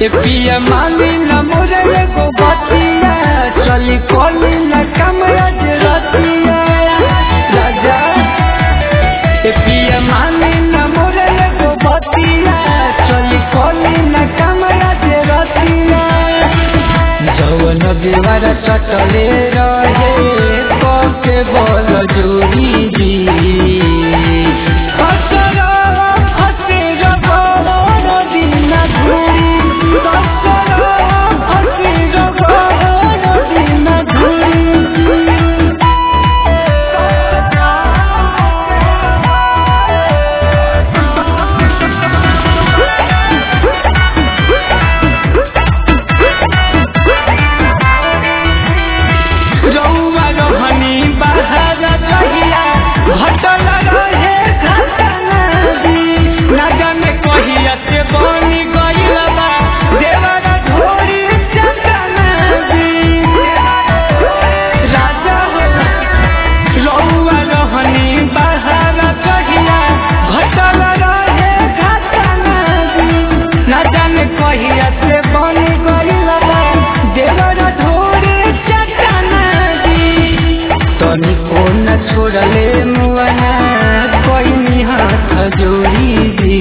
पिया मानी न मोरे को बतिया चली कोली न कमरा रतिया राजा पिया मानी न मोरे को बतिया चली कोली न कमरा रतिया जवन दीवार चटले रहे के बोल जोड़ी जी छोड़ले मुआना कोई नहीं हाथ जोड़ी दी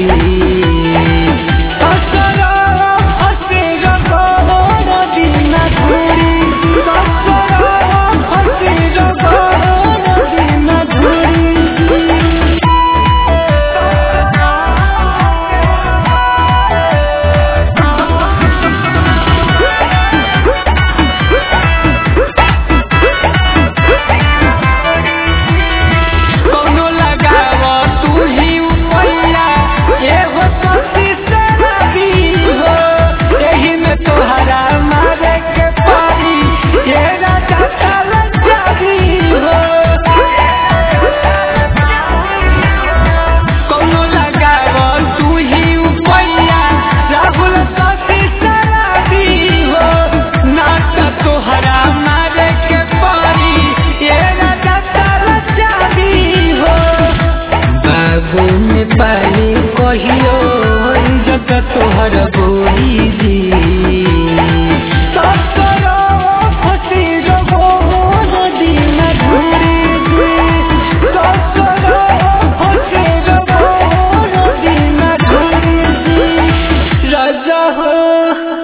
पानी कहियो जग तोहर बोली